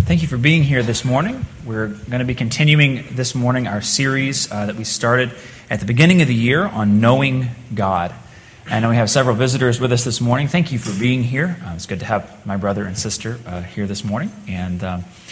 Thank you for being here this morning. We're going to be continuing this morning our series that we started at the beginning of the year on knowing God. I know we have several visitors with us this morning. Thank you for being here. It's good to have my brother and sister here this morning. And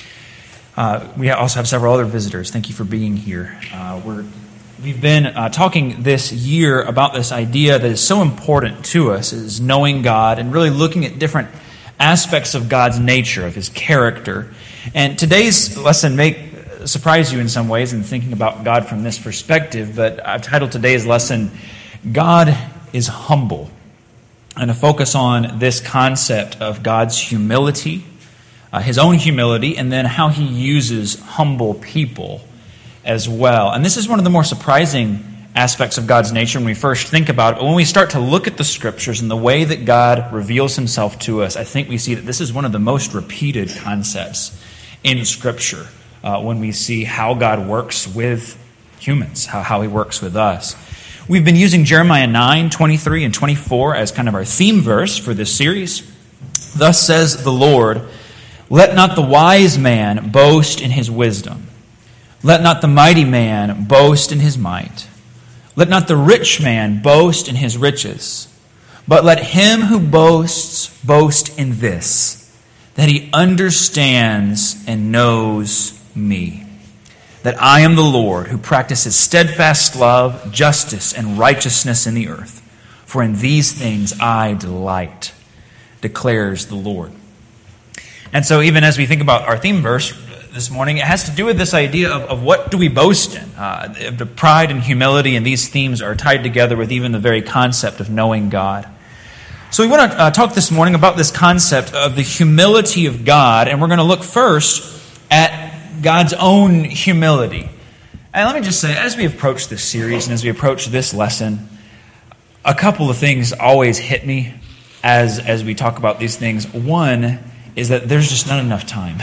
we also have several other visitors. Thank you for being here. We've been talking this year about this idea that is so important to us, is knowing God and really looking at different aspects of God's nature, of His character. And today's lesson may surprise you in some ways in thinking about God from this perspective, but I've titled today's lesson, God is Humble. And to focus on this concept of God's humility, His own humility, and then how He uses humble people as well. And this is one of the more surprising aspects of God's nature when we first think about it. But when we start to look at the Scriptures and the way that God reveals Himself to us, I think we see that this is one of the most repeated concepts in Scripture when we see how God works with humans, how He works with us. We've been using Jeremiah 9, 23, and 24 as kind of our theme verse for this series. Thus says the Lord, "Let not the wise man boast in his wisdom. Let not the mighty man boast in his might. Let not the rich man boast in his riches, but let him who boasts boast in this, that he understands and knows me, that I am the Lord who practices steadfast love, justice, and righteousness in the earth. For in these things I delight, declares the Lord." And so even as we think about our theme verse this morning, it has to do with this idea of what do we boast in. The pride and humility and these themes are tied together with even the very concept of knowing God. So we want to talk this morning about this concept of the humility of God, and we're going to look first at God's own humility. And let me just say, as we approach this series and as we approach this lesson, a couple of things always hit me as we talk about these things. One is that there's just not enough time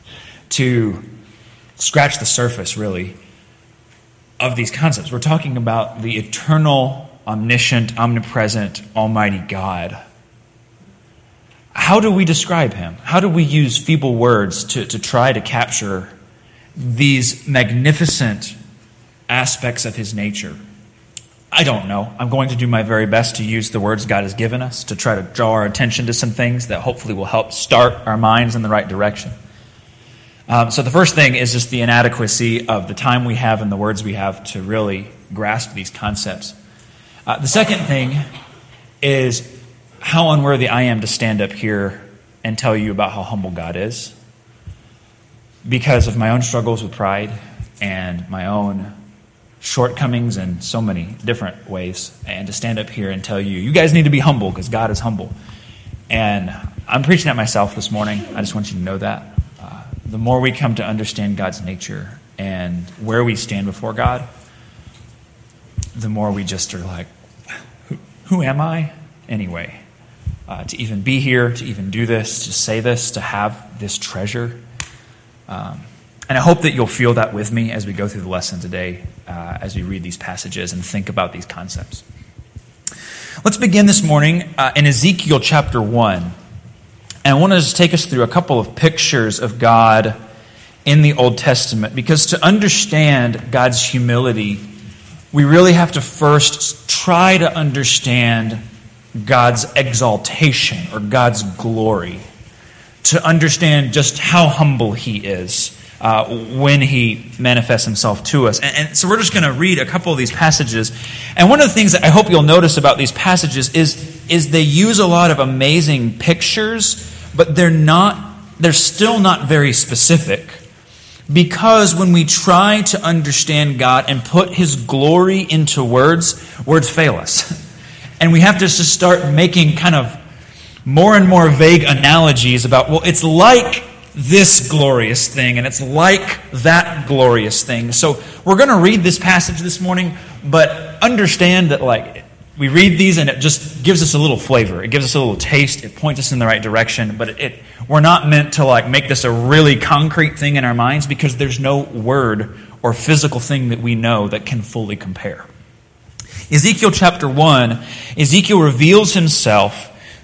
to scratch the surface, really, of these concepts. We're talking about the eternal, omniscient, omnipresent, almighty God. How do we describe Him? How do we use feeble words to try to capture these magnificent aspects of His nature? I don't know. I'm going to do my very best to use the words God has given us to try to draw our attention to some things that hopefully will help start our minds in the right direction. So the first thing is just the inadequacy of the time we have and the words we have to really grasp these concepts. The second thing is how unworthy I am to stand up here and tell you about how humble God is, because of my own struggles with pride and my own shortcomings in so many different ways, and to stand up here and tell you, you guys need to be humble because God is humble. And I'm preaching at myself this morning. I just want you to know that. The more we come to understand God's nature and where we stand before God, the more we just are like, who am I anyway? To even be here, to even do this, to say this, to have this treasure. And I hope that you'll feel that with me as we go through the lesson today, as we read these passages and think about these concepts. Let's begin this morning in Ezekiel chapter 1. And I want to just take us through a couple of pictures of God in the Old Testament, because to understand God's humility, we really have to first try to understand God's exaltation or God's glory, to understand just how humble He is when He manifests Himself to us. And so we're just going to read a couple of these passages. And one of the things that I hope you'll notice about these passages is they use a lot of amazing pictures, but they're still not very specific. Because when we try to understand God and put His glory into words fail us. And we have to just start making kind of more and more vague analogies about, well, it's like this glorious thing, and it's like that glorious thing. So we're going to read this passage this morning, but understand that we read these and it just gives us a little flavor. It gives us a little taste. It points us in the right direction. But we're not meant to make this a really concrete thing in our minds, because there's no word or physical thing that we know that can fully compare. Ezekiel chapter 1, Ezekiel reveals himself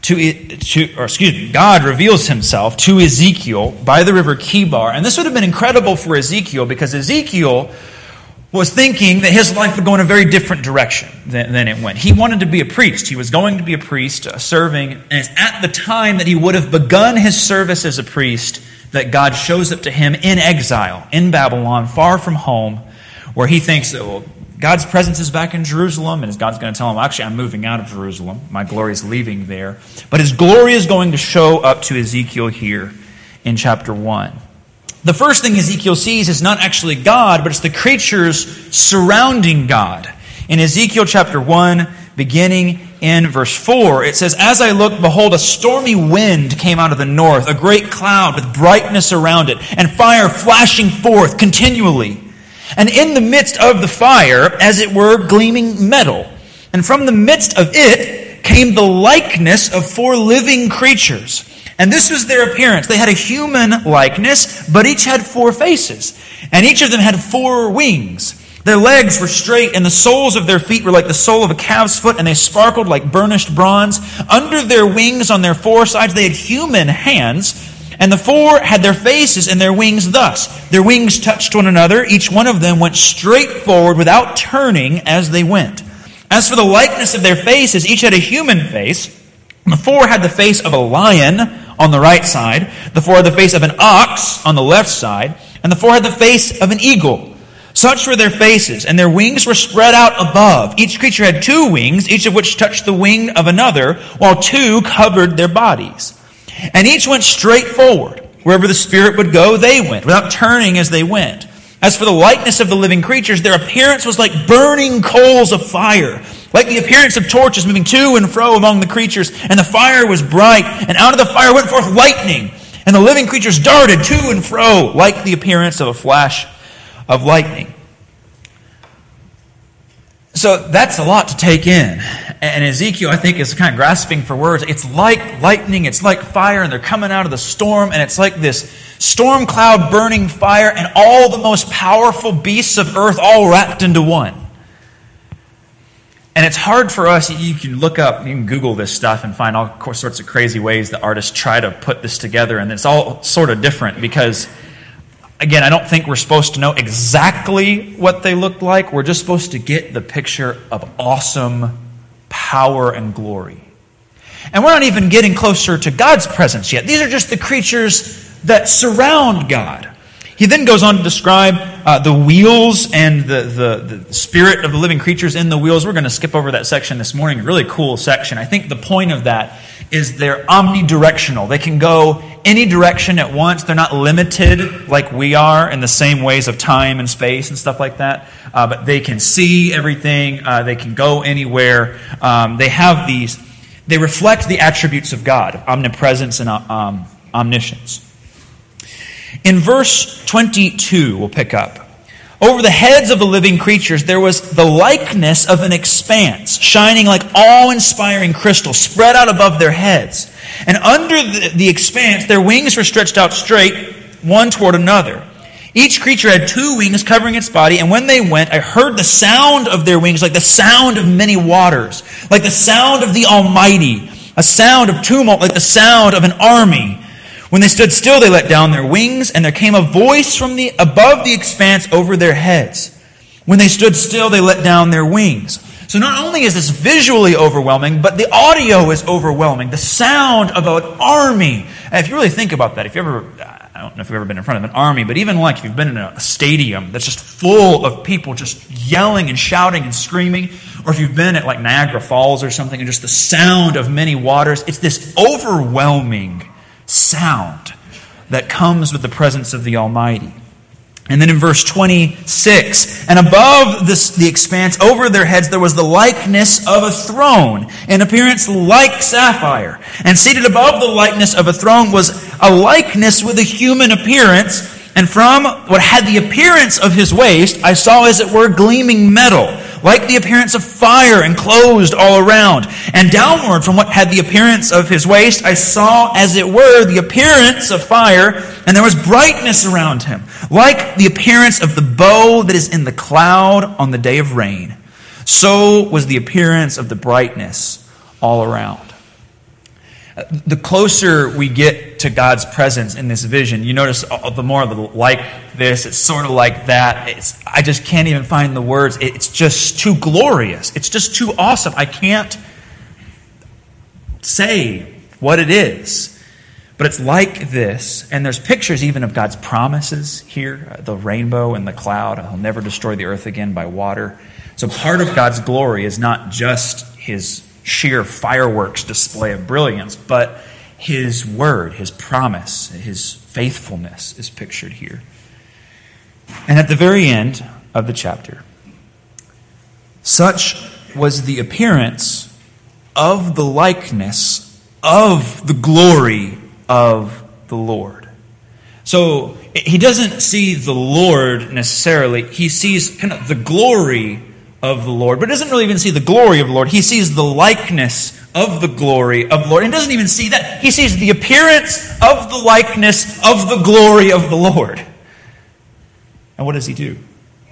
God reveals himself to Ezekiel by the river Kibar. And this would have been incredible for Ezekiel because Ezekiel was thinking that his life would go in a very different direction than it went. He wanted to be a priest. He was going to be a priest, serving. And it's at the time that he would have begun his service as a priest that God shows up to him in exile, in Babylon, far from home, where he thinks that, well, God's presence is back in Jerusalem, and God's going to tell him, actually, I'm moving out of Jerusalem. My glory is leaving there. But his glory is going to show up to Ezekiel here in chapter 1. The first thing Ezekiel sees is not actually God, but it's the creatures surrounding God. In Ezekiel chapter 1, beginning in verse 4, it says, "As I looked, behold, a stormy wind came out of the north, a great cloud with brightness around it, and fire flashing forth continually. And in the midst of the fire, as it were, gleaming metal. And from the midst of it came the likeness of 4 living creatures. And this was their appearance. They had a human likeness, but each had 4 faces. And each of them had 4 wings. Their legs were straight, and the soles of their feet were like the sole of a calf's foot, and they sparkled like burnished bronze. Under their wings on their 4 sides they had human hands, and the 4 had their faces and their wings thus. Their wings touched one another. Each one of them went straight forward without turning as they went. As for the likeness of their faces, each had a human face. The 4 had the face of a lion on the right side. The 4 had the face of an ox on the left side. And the 4 had the face of an eagle. Such were their faces, and their wings were spread out above. Each creature had 2 wings, each of which touched the wing of another, while 2 covered their bodies. And each went straight forward. Wherever the Spirit would go, they went, without turning as they went. As for the likeness of the living creatures, their appearance was like burning coals of fire, like the appearance of torches moving to and fro among the creatures. And the fire was bright, and out of the fire went forth lightning. And the living creatures darted to and fro, like the appearance of a flash of lightning." So that's a lot to take in. And Ezekiel, I think, is kind of grasping for words. It's like lightning, it's like fire, and they're coming out of the storm, and it's like this storm cloud burning fire, and all the most powerful beasts of earth all wrapped into one. And it's hard for us, you can look up, you can Google this stuff and find all sorts of crazy ways that artists try to put this together, and it's all sort of different because, again, I don't think we're supposed to know exactly what they looked like. We're just supposed to get the picture of awesome power and glory. And we're not even getting closer to God's presence yet. These are just the creatures that surround God. He then goes on to describe the wheels and the spirit of the living creatures in the wheels. We're going to skip over that section this morning. A really cool section. I think the point of that is they're omnidirectional. They can go any direction at once. They're not limited like we are in the same ways of time and space and stuff like that. But they can see everything. They can go anywhere. They have these. They reflect the attributes of God, omnipresence and omniscience. In verse 22, we'll pick up. "Over the heads of the living creatures there was the likeness of an expanse, shining like awe-inspiring crystal, spread out above their heads. And under the expanse their wings were stretched out straight, one toward another. Each creature had 2 wings covering its body, and when they went, I heard the sound of their wings like the sound of many waters, like the sound of the Almighty, a sound of tumult like the sound of an army. When they stood still, they let down their wings, and there came a voice from above the expanse over their heads. When they stood still, they let down their wings." So not only is this visually overwhelming, but the audio is overwhelming. The sound of an army. And if you really think about that, I don't know if you've ever been in front of an army, but even like if you've been in a stadium that's just full of people just yelling and shouting and screaming, or if you've been at like Niagara Falls or something, and just the sound of many waters, it's this overwhelming sound that comes with the presence of the Almighty. And then in verse 26, "And above the expanse over their heads there was the likeness of a throne, in appearance like sapphire. And seated above the likeness of a throne was a likeness with a human appearance, and from what had the appearance of his waist I saw as it were gleaming metal, like the appearance of fire enclosed all around. And downward from what had the appearance of his waist, I saw as it were the appearance of fire, and there was brightness around him, like the appearance of the bow that is in the cloud on the day of rain. So was the appearance of the brightness all around." The closer we get to God's presence in this vision, you notice the more like this, it's sort of like that. I just can't even find the words. It's just too glorious. It's just too awesome. I can't say what it is. But it's like this, and there's pictures even of God's promises here, the rainbow and the cloud. He'll never destroy the earth again by water. So part of God's glory is not just his sheer fireworks display of brilliance, but his word, his promise, his faithfulness is pictured here. And at the very end of the chapter, such was the appearance of the likeness of the glory of the Lord. So he doesn't see the Lord necessarily. He sees kind of the glory of the Lord, but doesn't really even see the glory of the Lord. He sees the likeness of the glory of the Lord, and doesn't even see that. He sees the appearance of the likeness of the glory of the Lord. And what does he do?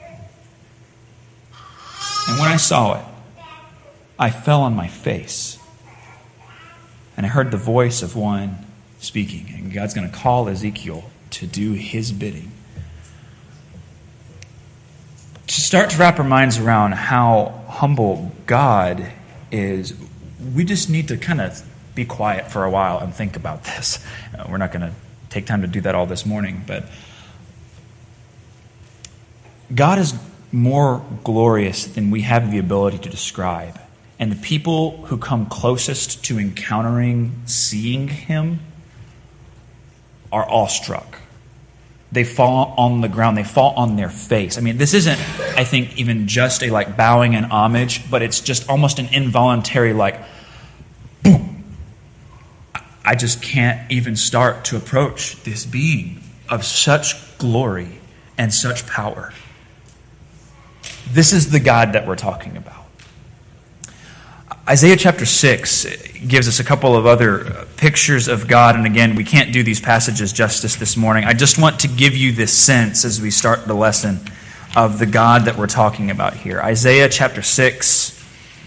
And when I saw it, I fell on my face, and I heard the voice of one speaking, and God's going to call Ezekiel to do his bidding. To start to wrap our minds around how humble God is, we just need to kind of be quiet for a while and think about this. We're not going to take time to do that all this morning, but God is more glorious than we have the ability to describe. And the people who come closest to encountering seeing him are awestruck. They fall on the ground. They fall on their face. I mean, this isn't, I think, even just a bowing in homage, but it's just almost an involuntary boom. I just can't even start to approach this being of such glory and such power. This is the God that we're talking about. Isaiah chapter 6 gives us a couple of other pictures of God. And again, we can't do these passages justice this morning. I just want to give you this sense as we start the lesson of the God that we're talking about here. Isaiah chapter 6.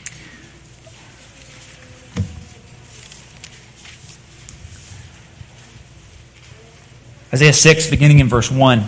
Isaiah 6, beginning in verse 1.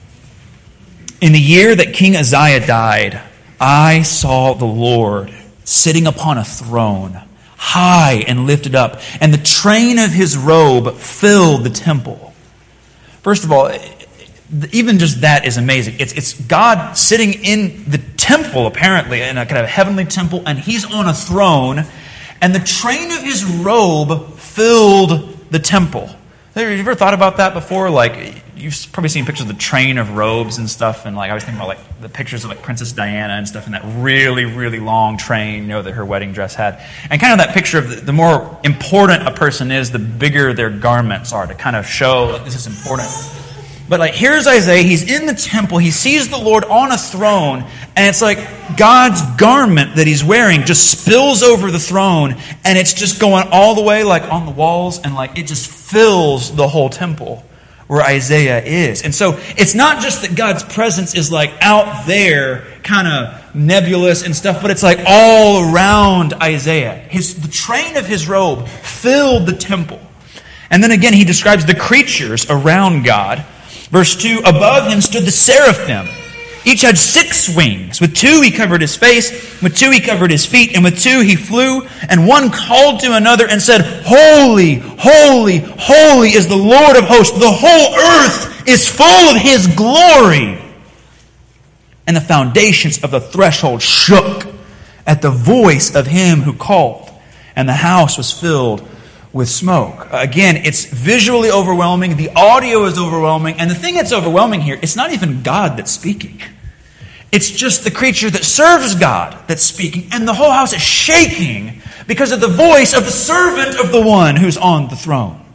In the year that King Uzziah died, I saw the Lord sitting upon a throne, high and lifted up, and the train of his robe filled the temple. First of all, even just that is amazing. It's God sitting in the temple, apparently, in a kind of heavenly temple, and he's on a throne, and the train of his robe filled the temple. Have you ever thought about that before? You've probably seen pictures of the train of robes and stuff, and I was thinking about the pictures of Princess Diana and stuff in that really, really long train, that her wedding dress had. And kind of that picture of the more important a person is, the bigger their garments are, to kind of show this is important. But here's Isaiah, he's in the temple, he sees the Lord on a throne, and it's God's garment that he's wearing just spills over the throne, and it's just going all the way on the walls, and it just fills the whole temple where Isaiah is. And so it's not just that God's presence is out there, kind of nebulous and stuff, but it's all around Isaiah. The train of his robe filled the temple. And then again, he describes the creatures around God. Verse 2, above him stood the seraphim. Each had 6 wings. With 2 he covered his face, with 2 he covered his feet, and with 2 he flew. And one called to another and said, Holy, holy, holy is the Lord of hosts. The whole earth is full of his glory. And the foundations of the threshold shook at the voice of him who called, and the house was filled with smoke. Again, it's visually overwhelming. The audio is overwhelming. And the thing that's overwhelming here, it's not even God that's speaking. It's just the creature that serves God that's speaking. And the whole house is shaking because of the voice of the servant of the one who's on the throne.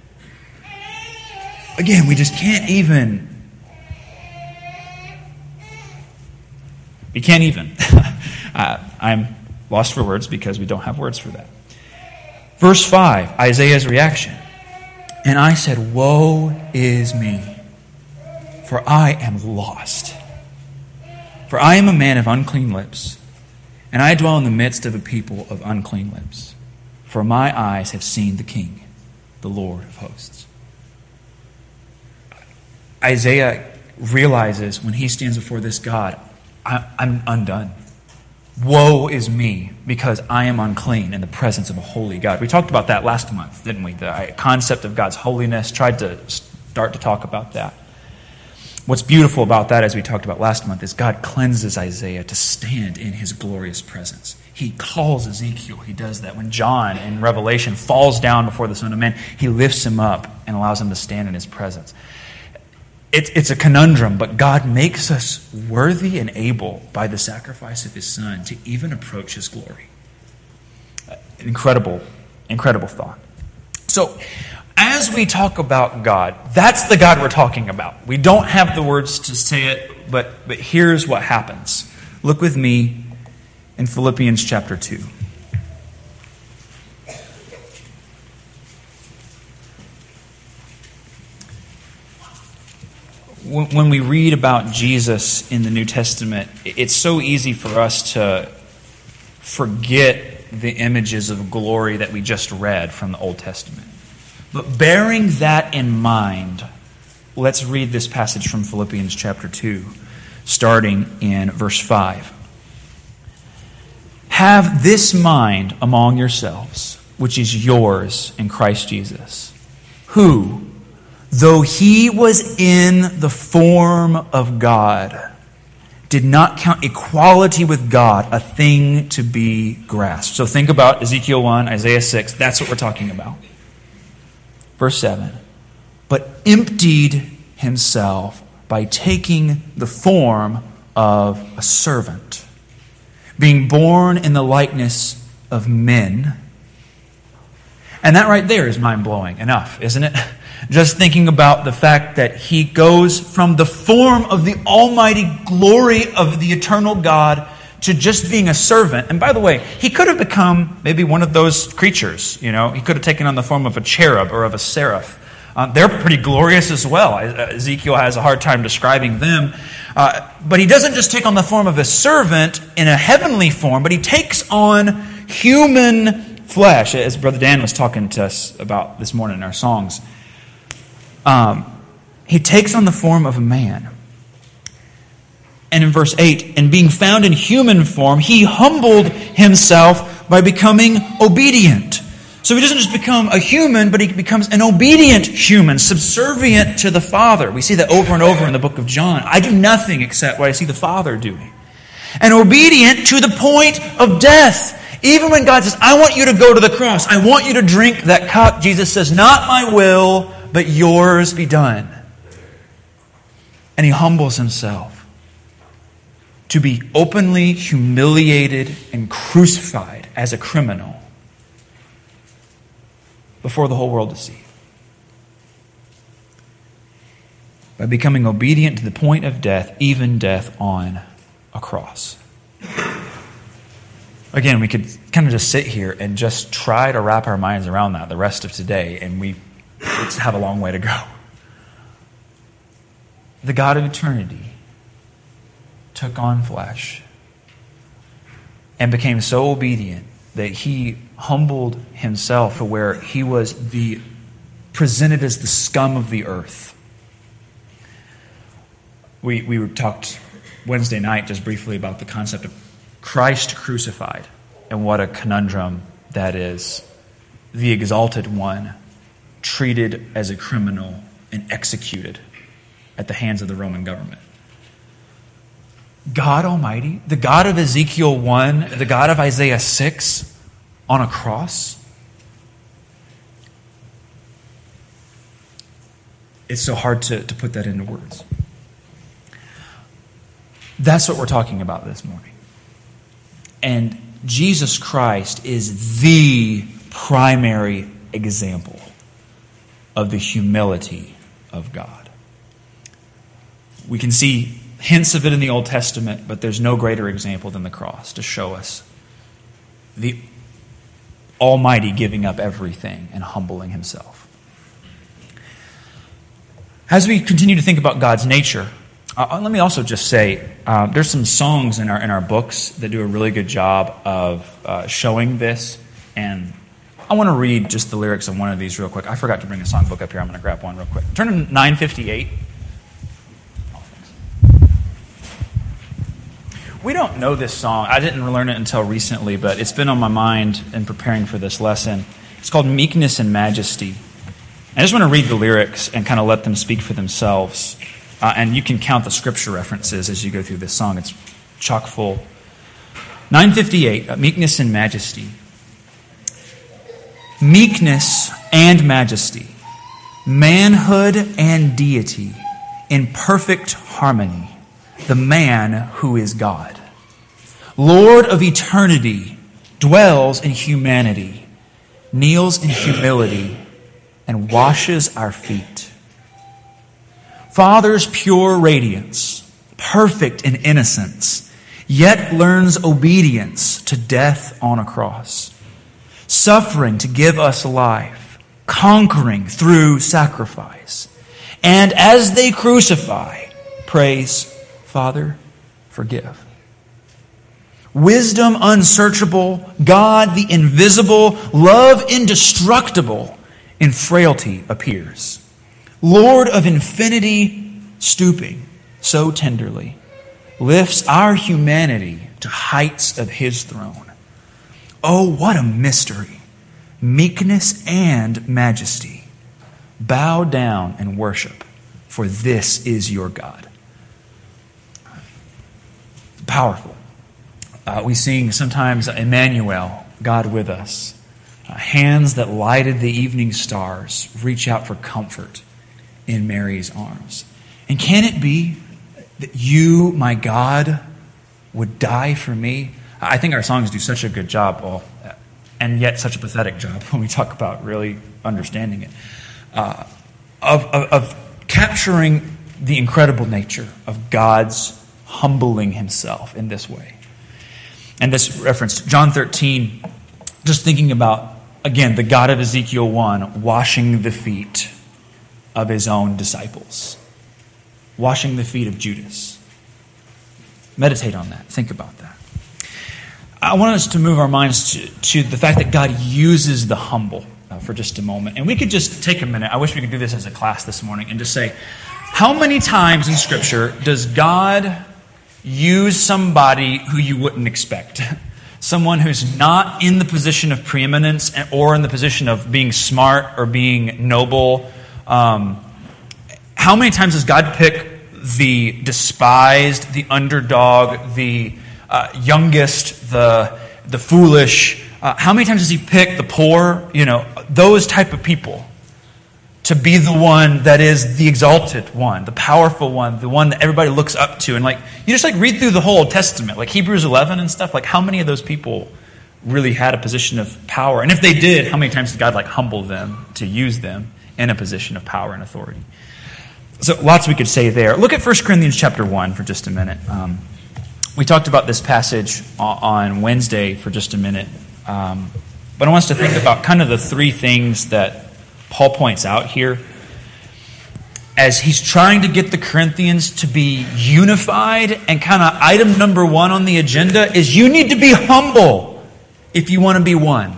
Again, we just can't even. We can't even. I'm lost for words because we don't have words for that. Verse 5, Isaiah's reaction. And I said, Woe is me, for I am lost. For I am a man of unclean lips, and I dwell in the midst of a people of unclean lips. for my eyes have seen the King, the Lord of hosts. Isaiah realizes when he stands before this God, I'm undone. Woe is me, because I am unclean in the presence of a holy God. We talked about that last month, didn't we? The concept of God's holiness, tried to start to talk about that. What's beautiful about that, as we talked about last month, is God cleanses Isaiah to stand in his glorious presence. He calls Ezekiel. He does that. When John in Revelation falls down before the Son of Man, he lifts him up and allows him to stand in his presence. It's a conundrum, but God makes us worthy and able by the sacrifice of his Son to even approach his glory. Incredible, incredible thought. So, as we talk about God, that's the God we're talking about. We don't have the words to say it, but here's what happens. Look with me in Philippians chapter 2. When we read about Jesus in the New Testament, it's so easy for us to forget the images of glory that we just read from the Old Testament. But bearing that in mind, let's read this passage from Philippians chapter 2, starting in verse 5. Have this mind among yourselves, which is yours in Christ Jesus, who, though he was in the form of God, did not count equality with God a thing to be grasped. So think about Ezekiel 1, Isaiah 6. That's what we're talking about. Verse 7. But emptied himself by taking the form of a servant, being born in the likeness of men. And that right there is mind-blowing enough, isn't it? Just thinking about the fact that he goes from the form of the almighty glory of the eternal God to just being a servant. And by the way, he could have become maybe one of those creatures. He could have taken on the form of a cherub or of a seraph. They're pretty glorious as well. Ezekiel has a hard time describing them. But he doesn't just take on the form of a servant in a heavenly form, but he takes on human flesh, as Brother Dan was talking to us about this morning in our songs. He takes on the form of a man. And in verse 8, and being found in human form, he humbled himself by becoming obedient. So he doesn't just become a human, but he becomes an obedient human, subservient to the Father. We see that over and over in the book of John. I do nothing except what I see the Father doing. And obedient to the point of death. Even when God says, I want you to go to the cross, I want you to drink that cup, Jesus says, not my will, but yours be done. And he humbles himself to be openly humiliated and crucified as a criminal before the whole world to see. By becoming obedient to the point of death, even death on a cross. Again, we could kind of just sit here and just try to wrap our minds around that the rest of today, and we have a long way to go. The God of eternity took on flesh and became so obedient that he humbled himself to where he was presented as the scum of the earth. We talked Wednesday night just briefly about the concept of Christ crucified, and what a conundrum that is. The exalted one treated as a criminal and executed at the hands of the Roman government. God Almighty, the God of Ezekiel 1, the God of Isaiah 6, on a cross. It's so hard to put that into words. That's what we're talking about this morning. And Jesus Christ is the primary example of the humility of God. We can see hints of it in the Old Testament, but there's no greater example than the cross to show us the Almighty giving up everything and humbling himself. As we continue to think about God's nature, let me also just say, there's some songs in our books that do a really good job of showing this and I want to read just the lyrics of one of these real quick. I forgot to bring a songbook up here. I'm going to grab one real quick. Turn to 958. We don't know this song. I didn't learn it until recently, but it's been on my mind in preparing for this lesson. It's called Meekness and Majesty. I just want to read the lyrics and kind of let them speak for themselves. And you can count the scripture references as you go through this song. It's chock full. 958, Meekness and Majesty. Meekness and majesty, manhood and deity, in perfect harmony, the man who is God. Lord of eternity, dwells in humanity, kneels in humility, and washes our feet. Father's pure radiance, perfect in innocence, yet learns obedience to death on a cross. Suffering to give us life, conquering through sacrifice. And as they crucify, praise, Father, forgive. Wisdom unsearchable, God the invisible, love indestructible, in frailty appears. Lord of infinity, stooping so tenderly, lifts our humanity to heights of his throne. Oh, what a mystery! Meekness and majesty. Bow down and worship, for this is your God. Powerful. We sing sometimes Emmanuel, God with us. Hands that lighted the evening stars reach out for comfort in Mary's arms. And can it be that you, my God, would die for me? I think our songs do such a good job, and yet such a pathetic job when we talk about really understanding it, of capturing the incredible nature of God's humbling himself in this way. And this reference to John 13, just thinking about, again, the God of Ezekiel 1 washing the feet of his own disciples, washing the feet of Judas. Meditate on that. Think about that. I want us to move our minds to the fact that God uses the humble for just a moment. And we could just take a minute. I wish we could do this as a class this morning and just say, how many times in Scripture does God use somebody who you wouldn't expect? Someone who's not in the position of preeminence or in the position of being smart or being noble. How many times does God pick the despised, the underdog, the youngest, the foolish? How many times does he pick the poor? Those type of people to be the one that is the exalted one, the powerful one, the one that everybody looks up to. And you just read through the whole Old Testament, like Hebrews 11 and stuff. How many of those people really had a position of power? And if they did, how many times did God humble them to use them in a position of power and authority? So lots we could say there. Look at 1 Corinthians chapter 1 for just a minute. We talked about this passage on Wednesday for just a minute. But I want us to think about kind of the three things that Paul points out here as he's trying to get the Corinthians to be unified. And kind of item number one on the agenda is you need to be humble if you want to be one.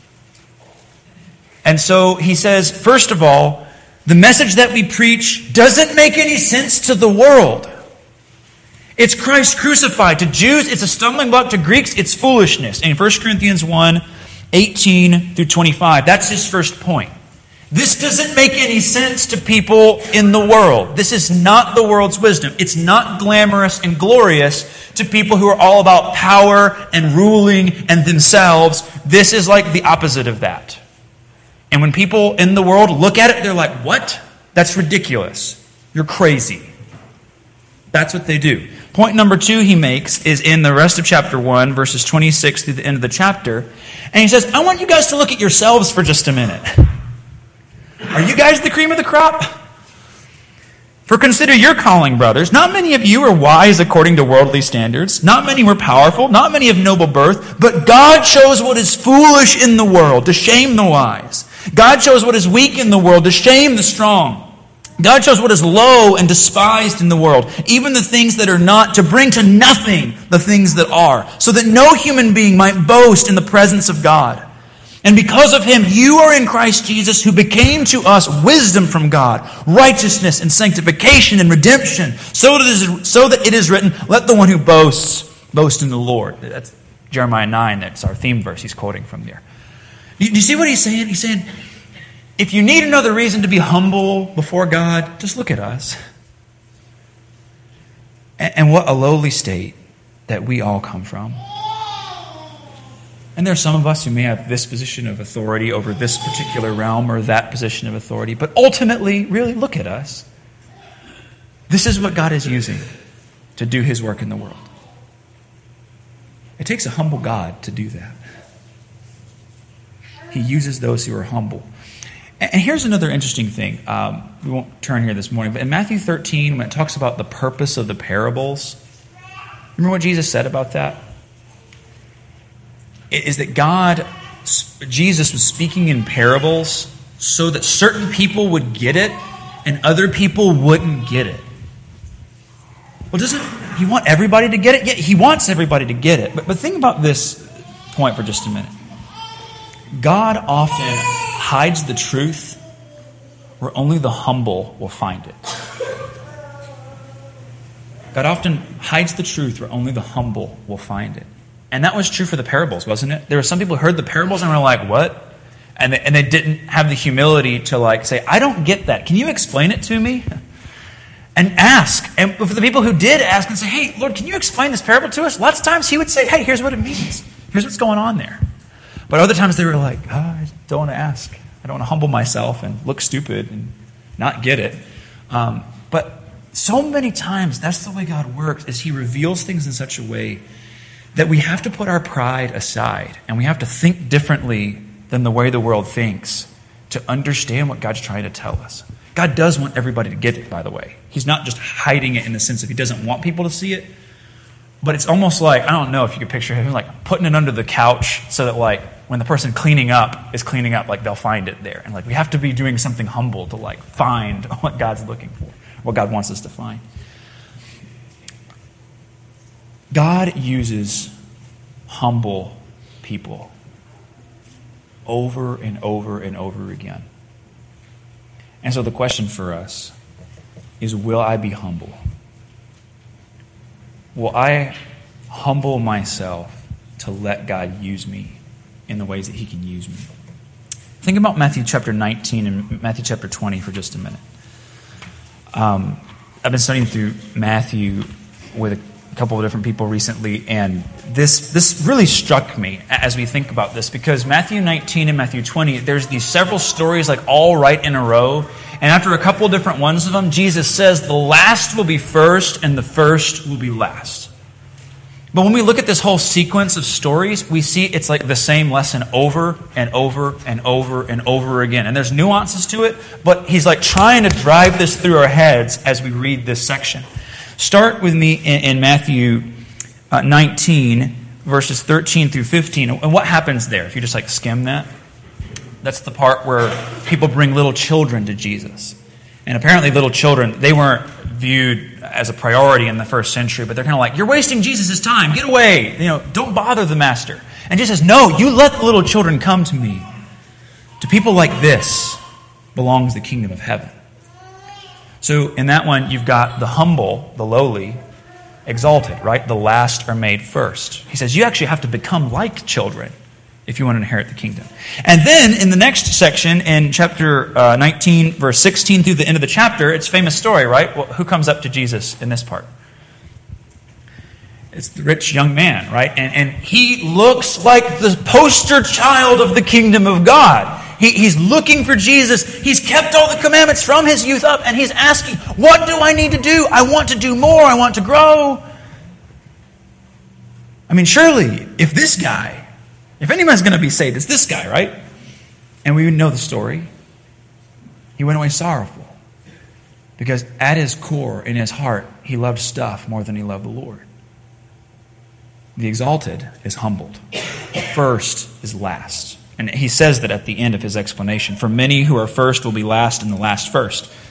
And so he says, first of all, the message that we preach doesn't make any sense to the world. It's Christ crucified. To Jews, it's a stumbling block. To Greeks, it's foolishness. In 1 Corinthians 1, 18 through 25, that's his first point. This doesn't make any sense to people in the world. This is not the world's wisdom. It's not glamorous and glorious to people who are all about power and ruling and themselves. This is the opposite of that. And when people in the world look at it, they're like, what? That's ridiculous. You're crazy. That's what they do. Point number two he makes is in the rest of chapter 1, verses 26 through the end of the chapter. And he says, I want you guys to look at yourselves for just a minute. Are you guys the cream of the crop? For consider your calling, brothers. Not many of you are wise according to worldly standards. Not many were powerful. Not many of noble birth. But God chose what is foolish in the world to shame the wise. God chose what is weak in the world to shame the strong. God chose what is low and despised in the world, even the things that are not, to bring to nothing the things that are, so that no human being might boast in the presence of God. And because of him, you are in Christ Jesus, who became to us wisdom from God, righteousness and sanctification and redemption, so that it is written, let the one who boasts, boast in the Lord. That's Jeremiah 9. That's our theme verse he's quoting from there. Do you see what he's saying? He's saying, if you need another reason to be humble before God, just look at us. And what a lowly state that we all come from. And there are some of us who may have this position of authority over this particular realm or that position of authority. But ultimately, really, look at us. This is what God is using to do his work in the world. It takes a humble God to do that. He uses those who are humble. And here's another interesting thing. We won't turn here this morning, but in Matthew 13, when it talks about the purpose of the parables, remember what Jesus said about that? It is that Jesus was speaking in parables so that certain people would get it and other people wouldn't get it. Well, doesn't he want everybody to get it? Yeah, he wants everybody to get it. But think about this point for just a minute. God often hides the truth where only the humble will find it. God often hides the truth where only the humble will find it. And that was true for the parables, wasn't it? There were some people who heard the parables and were like, what? And they didn't have the humility to say, I don't get that. Can you explain it to me? And ask. And for the people who did ask and say, hey, Lord, can you explain this parable to us? Lots of times he would say, hey, here's what it means. Here's what's going on there. But other times they were like, I don't want to ask. I don't want to humble myself and look stupid and not get it. But so many times, that's the way God works, is he reveals things in such a way that we have to put our pride aside and we have to think differently than the way the world thinks to understand what God's trying to tell us. God does want everybody to get it, by the way. He's not just hiding it in the sense of he doesn't want people to see it. But it's almost like, I don't know if you could picture him like putting it under the couch so that when the person cleaning up is cleaning up, they'll find it there. And we have to be doing something humble to find what God's looking for, what God wants us to find. God uses humble people over and over and over again. And so the question for us is, will I be humble? Will I humble myself to let God use me in the ways that he can use me? Think about Matthew chapter 19 and Matthew chapter 20 for just a minute. I've been studying through Matthew with a couple of different people recently, and this really struck me as we think about this, because Matthew 19 and Matthew 20, there's these several stories all right in a row, and after a couple of different ones of them, Jesus says the last will be first and the first will be last. But when we look at this whole sequence of stories, we see it's the same lesson over and over and over and over again. And there's nuances to it, but he's trying to drive this through our heads as we read this section. Start with me in Matthew 19, verses 13 through 15. And what happens there? If you just skim that, that's the part where people bring little children to Jesus. And apparently little children, they weren't viewed as a priority in the first century, but they're kind of you're wasting Jesus' time. Get away. Don't bother the master. And Jesus says, no, you let the little children come to me. To people like this belongs the kingdom of heaven. So in that one, you've got the humble, the lowly, exalted, right? The last are made first. He says you actually have to become like children if you want to inherit the kingdom. And then in the next section, in chapter 19, verse 16 through the end of the chapter, it's a famous story, right? Well, who comes up to Jesus in this part? It's the rich young man, right? And he looks like the poster child of the kingdom of God. He's looking for Jesus. He's kept all the commandments from his youth up, and he's asking, what do I need to do? I want to do more. I want to grow. I mean, surely, if anyone's going to be saved, it's this guy, right? And we know the story. He went away sorrowful because at his core, in his heart, he loved stuff more than he loved the Lord. The exalted is humbled. The first is last. And he says that at the end of his explanation. For many who are first will be last, and the last first.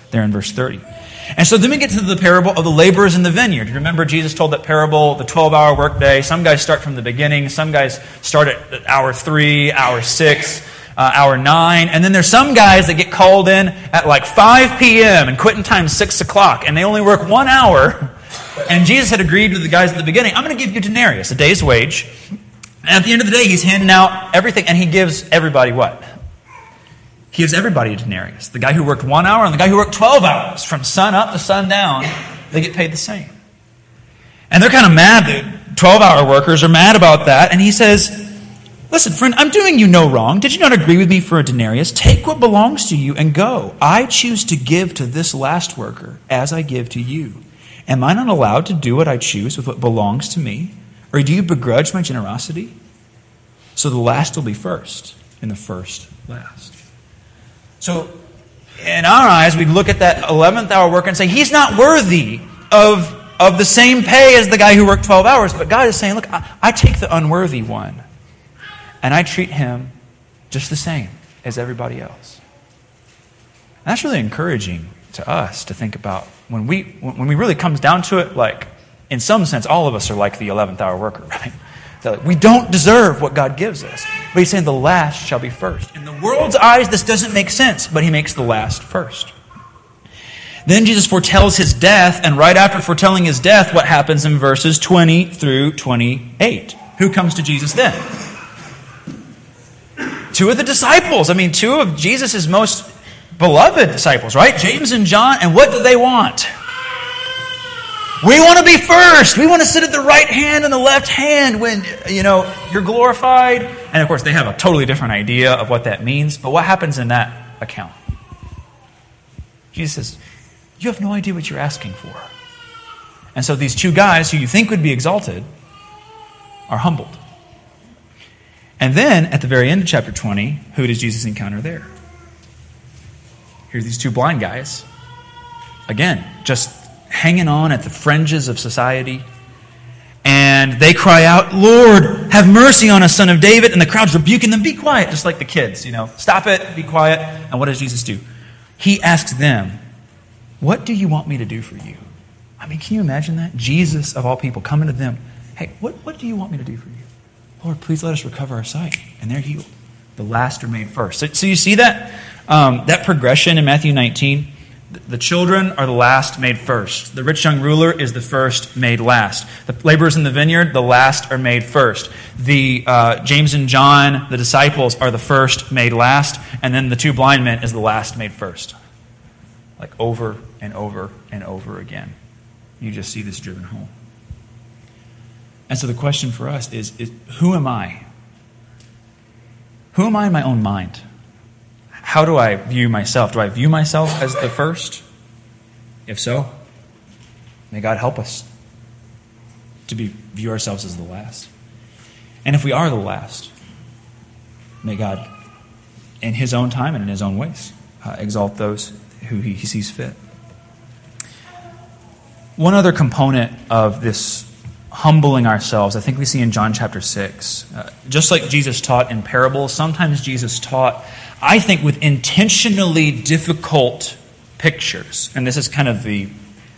there in verse 30. And so then we get to the parable of the laborers in the vineyard. You remember Jesus told that parable, the 12-hour workday. Some guys start from the beginning. Some guys start at hour 3, hour 6, hour 9. And then there's some guys that get called in at like 5 p.m. and quitting time 6 o'clock. And they only work 1 hour. And Jesus had agreed with the guys at the beginning, I'm going to give you denarius, a day's wage. And at the end of the day, he's handing out everything. And he gives everybody what? He gives everybody a denarius. The guy who worked 1 hour and the guy who worked 12 hours, from sun up to sun down, they get paid the same. And they're kind of mad. The 12-hour workers are mad about that. And he says, listen, friend, I'm doing you no wrong. Did you not agree with me for a denarius? Take what belongs to you and go. I choose to give to this last worker as I give to you. Am I not allowed to do what I choose with what belongs to me? Or do you begrudge my generosity? So the last will be first, and the first last. So, in our eyes, we look at that 11th hour worker and say, he's not worthy of the same pay as the guy who worked 12 hours. But God is saying, look, I take the unworthy one, and I treat him just the same as everybody else. And that's really encouraging to us to think about when we really comes down to it, like, in some sense, all of us are like the 11th hour worker, right? We don't deserve what God gives us. But he's saying the last shall be first. In the world's eyes, this doesn't make sense, but he makes the last first. Then Jesus foretells his death, and right after foretelling his death, what happens in verses 20 through 28? Who comes to Jesus then? 2 of the disciples. I mean, 2 of Jesus' most beloved disciples, right? James and John. And what do they want? We want to be first. We want to sit at the right hand and the left hand when, you're glorified. And of course, they have a totally different idea of what that means. But what happens in that account? Jesus says, you have no idea what you're asking for. And so these 2 guys who you think would be exalted are humbled. And then at the very end of chapter 20, who does Jesus encounter there? Here's these 2 blind guys. Again, just hanging on at the fringes of society. And they cry out, Lord, have mercy on us, Son of David. And the crowd's rebuking them, be quiet, just like the kids, Stop it, be quiet. And what does Jesus do? He asks them, what do you want me to do for you? I mean, can you imagine that? Jesus, of all people, coming to them, hey, what do you want me to do for you? Lord, please let us recover our sight. And they're healed. The last are made first. So you see that? That progression in Matthew 19. The children are the last made first. The rich young ruler is the first made last. The laborers in the vineyard, the last are made first. The James and John, the disciples, are the first made last. And then the 2 blind men is the last made first. Like over and over and over again. You just see this driven home. And so the question for us is who am I? Who am I in my own mind? How do I view myself? Do I view myself as the first? If so, may God help us to view ourselves as the last. And if we are the last, may God, in his own time and in his own ways, exalt those who he sees fit. One other component of this humbling ourselves, I think we see in John chapter 6. Just like Jesus taught in parables, sometimes Jesus taught, I think, with intentionally difficult pictures. And this is kind of the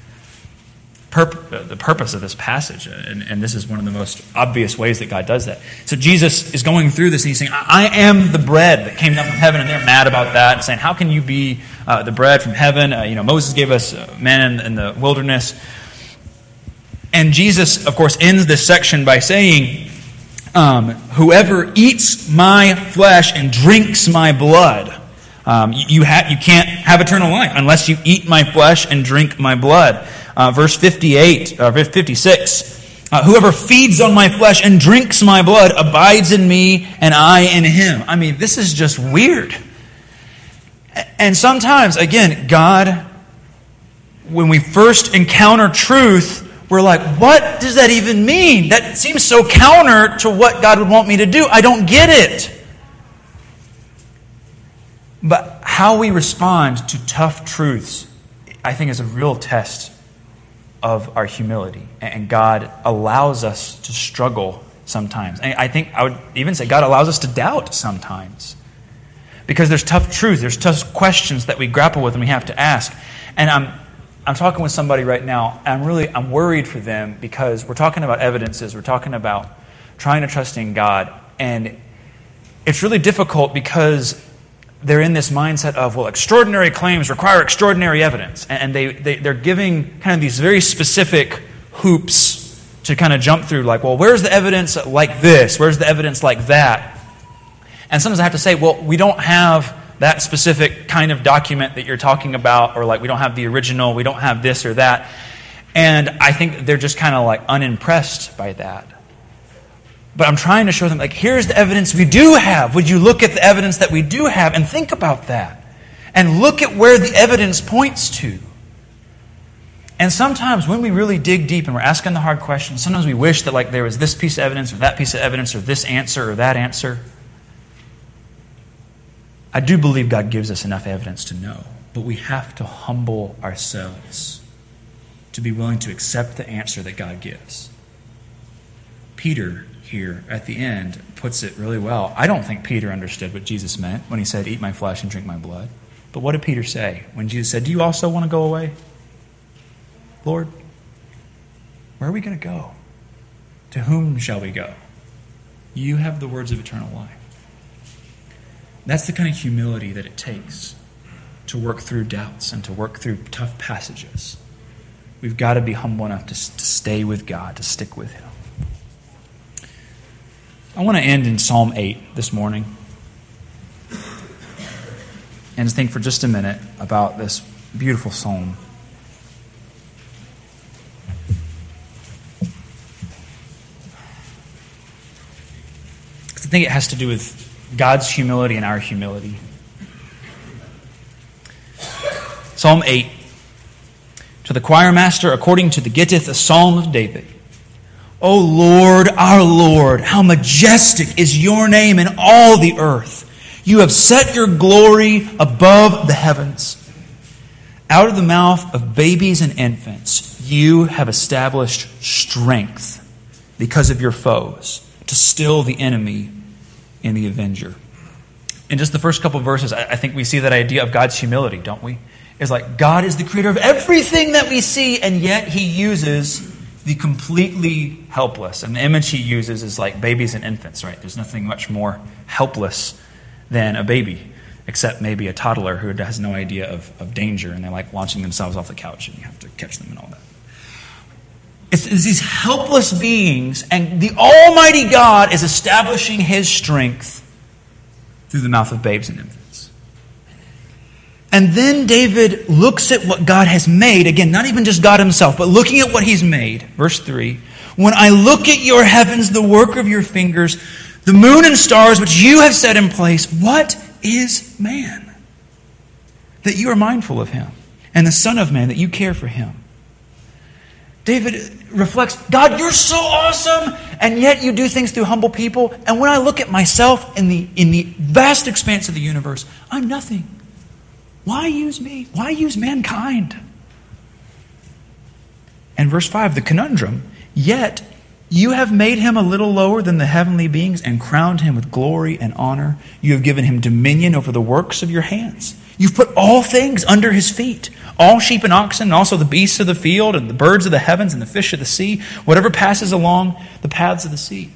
purpose of this passage. And this is one of the most obvious ways that God does that. So Jesus is going through this and he's saying, I am the bread that came down from heaven. And they're mad about that and saying, how can you be the bread from heaven? Moses gave us manna in the wilderness. And Jesus, of course, ends this section by saying, whoever eats my flesh and drinks my blood, you can't have eternal life unless you eat my flesh and drink my blood. Verse 56, whoever feeds on my flesh and drinks my blood abides in me and I in him. I mean, this is just weird. And sometimes, again, God, when we first encounter truth, we're like, what does that even mean? That seems so counter to what God would want me to do. I don't get it. But how we respond to tough truths, I think, is a real test of our humility. And God allows us to struggle sometimes. And I think I would even say God allows us to doubt sometimes. Because there's tough truth, there's tough questions that we grapple with and we have to ask. And I'm talking with somebody right now, and I'm worried for them because we're talking about evidences, we're talking about trying to trust in God, and it's really difficult because they're in this mindset of, well, extraordinary claims require extraordinary evidence, and they're giving kind of these very specific hoops to kind of jump through, like, well, where's the evidence like this? Where's the evidence like that? And sometimes I have to say, well, we don't have that specific kind of document that you're talking about, or like we don't have the original, we don't have this or that. And I think they're just kind of like unimpressed by that. But I'm trying to show them, like, here's the evidence we do have. Would you look at the evidence that we do have and think about that? And look at where the evidence points to. And sometimes when we really dig deep and we're asking the hard questions, sometimes we wish that like there was this piece of evidence or that piece of evidence or this answer or that answer. I do believe God gives us enough evidence to know, but we have to humble ourselves to be willing to accept the answer that God gives. Peter here at the end puts it really well. I don't think Peter understood what Jesus meant when he said, "Eat my flesh and drink my blood." But what did Peter say when Jesus said, "Do you also want to go away? Lord, where are we going to go? To whom shall we go? You have the words of eternal life." That's the kind of humility that it takes to work through doubts and to work through tough passages. We've got to be humble enough to stay with God, to stick with Him. I want to end in Psalm 8 this morning and just think for just a minute about this beautiful psalm. I think it has to do with God's humility and our humility. Psalm 8. To the choir master, according to the Gittith, a psalm of David. O Lord, our Lord, how majestic is your name in all the earth. You have set your glory above the heavens. Out of the mouth of babies and infants, you have established strength because of your foes, to still the enemy and the avenger. In just the first couple of verses, I think we see that idea of God's humility, don't we? It's like God is the creator of everything that we see, and yet He uses the completely helpless. And the image He uses is like babies and infants, right? There's nothing much more helpless than a baby, except maybe a toddler who has no idea of danger, and they're like launching themselves off the couch, and you have to catch them and all that. It's these helpless beings, and the Almighty God is establishing His strength through the mouth of babes and infants. And then David looks at what God has made. Again, not even just God Himself, but looking at what He's made. Verse 3, when I look at your heavens, the work of your fingers, the moon and stars which you have set in place, what is man that you are mindful of him, and the Son of Man that you care for him? David reflects, God, you're so awesome, and yet you do things through humble people. And when I look at myself in the vast expanse of the universe, I'm nothing. Why use me? Why use mankind? And verse 5, the conundrum, yet you have made him a little lower than the heavenly beings and crowned him with glory and honor. You have given him dominion over the works of your hands. You've put all things under his feet, all sheep and oxen, and also the beasts of the field, and the birds of the heavens, and the fish of the sea, whatever passes along the paths of the sea.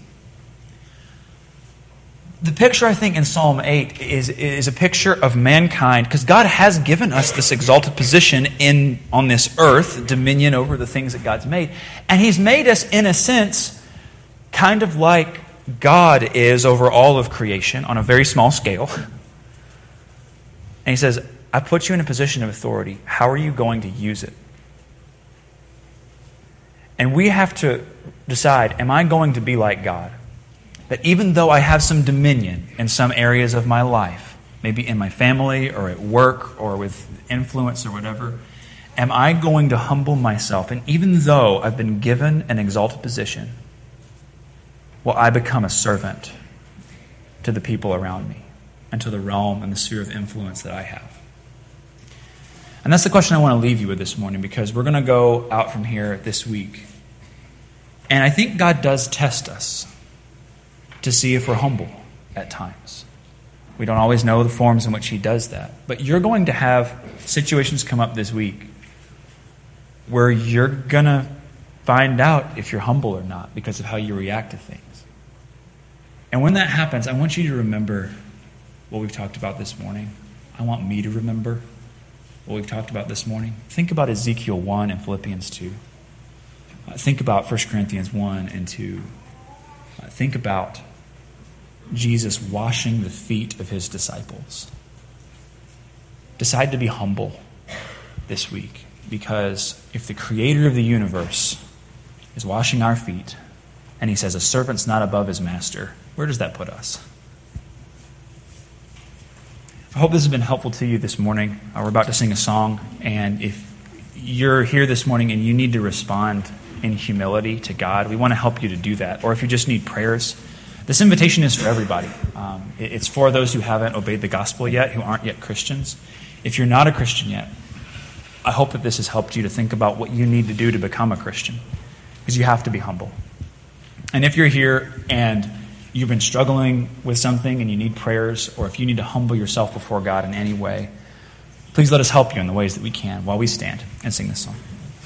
The picture, I think, in Psalm 8 is a picture of mankind, because God has given us this exalted position on this earth, dominion over the things that God's made. And He's made us, in a sense, kind of like God is over all of creation on a very small scale. And He says, I put you in a position of authority. How are you going to use it? And we have to decide, am I going to be like God? That even though I have some dominion in some areas of my life, maybe in my family or at work or with influence or whatever, am I going to humble myself? And even though I've been given an exalted position, will I become a servant to the people around me and to the realm and the sphere of influence that I have? And that's the question I want to leave you with this morning, because we're going to go out from here this week. And I think God does test us to see if we're humble at times. We don't always know the forms in which he does that. But you're going to have situations come up this week where you're going to find out if you're humble or not because of how you react to things. And when that happens, I want you to remember what we've talked about this morning. I want me to remember what we've talked about this morning. Think about Ezekiel 1 and Philippians 2. Think about 1 Corinthians 1 and 2. Think about Jesus washing the feet of his disciples. Decide to be humble this week, because if the creator of the universe is washing our feet and he says a servant's not above his master, where does that put us? I hope this has been helpful to you this morning. We're about to sing a song, and if you're here this morning and you need to respond in humility to God, we want to help you to do that. Or if you just need prayers, this invitation is for everybody. It's for those who haven't obeyed the gospel yet, who aren't yet Christians. If you're not a Christian yet, I hope that this has helped you to think about what you need to do to become a Christian, because you have to be humble. And if you're here and you've been struggling with something and you need prayers, or if you need to humble yourself before God in any way, please let us help you in the ways that we can while we stand and sing this song.